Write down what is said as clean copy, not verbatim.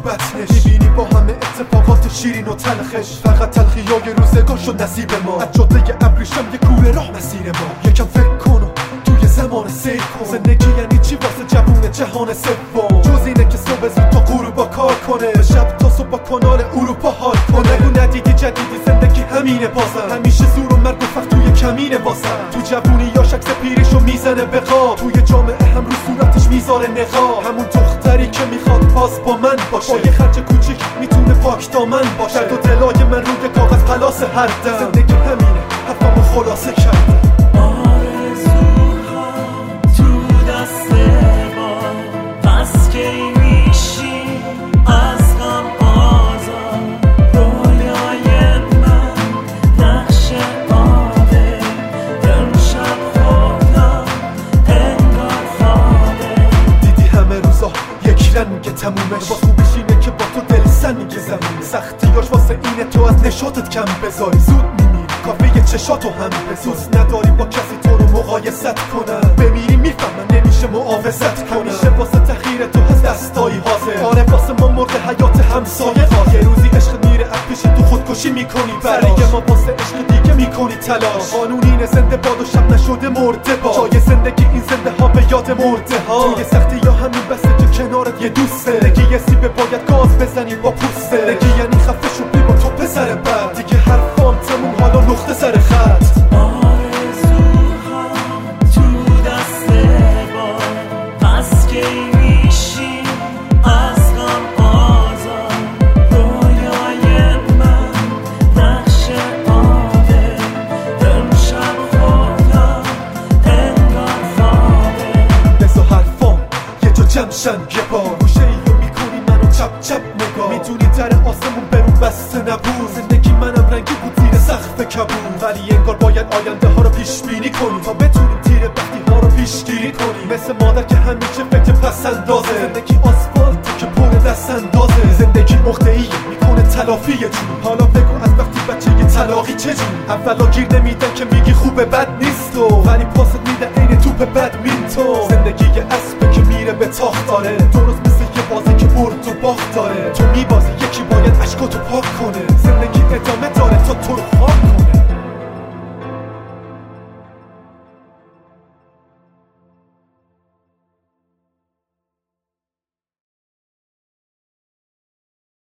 بطنش میبینی با همه اتفاقات شیرین و تلخش فقط تلخیای روزگار شد نصیب ما از جاده ابریشم یه کوره راه مسیر ما یکم فکر کن و توی زمان سیر کن زندگی یعنی چی واسه جوون جهان سوم جز اینه که صبح زود تا غروبا کار کنه شب تا صبح با کانال اروپا حال کنه نگو ندیدی جدیدی زندگی همینه بازم همیشه زور و مرگ و فخر توی کمینه واسم تو جوونی یا شخص پیریشو میزنه به خواب توی جامعه هم رو صورتش میذاره نقاب همون دختری که میخواد باز با من باشه با یه خرج کوچیک میتونه پاک دامن باشه درد و دلای من روی کاغذ پلاس هر دم زندگی همینه حرفمو خلاصه کردم که تمومش با خوبیش اینه که با تو دل سنگه زمین سختیاش واسه اینه تو از نشاطت کم بذاری زود میمیری کافه چشاتو هم بسوز نداری با کسی تو رو مقایست کنن بمیری میفهمن نمیشه معاوضت کنن همیشه واسه تخییر تو هست دستایی حاضر آره واسه ما مرد حیات همسایه قاضر یه روزی عشق میره از پیش تو خودکشی میکنی برای ما واسه عشق دیگه میکنی تلاش قانون اینه زنده باد و شب نشده مرده با جای زندگی این زنده ها به یاد مرده ها توی سختی یا همین بسه که کنارت یه دوسته زندگی یه سیبه باید گاز بزنی با پوسته زندگی یعنی خفه شو بی با تو پسر بد دیگه حرفام تموم حالا نقطه سر خط آرزوها تو دست باد پس که میشی از غم آزاد رویای من نقش آبه امشب خدا انگار خوابه بزا حرفام یه جا جمشن یه بار گوشه ای رو میکنی منو چپ چپ نگاه میدونی در آسمون برون بسته نبود زندگی منم رنگی بود زیر سقف کبود ولی انگار باید آینده ها رو پیش بینی کنی تا بتونیم تیر بختی ها رو پیش گیری کنی مثل مادر که همیشه فکر پس اندازه زندگی آسفالت که پر دست اندازه زندگی عقده‌ای میکنه تلافی جون حالا بگو از وقتی بچه یه طلاقی چه جون اولا گیر نمیدن که میگی خوبه بد نیست ولی پاست میده عین توپ بدمینتون زندگی یه اسبه که میره به تاخت داره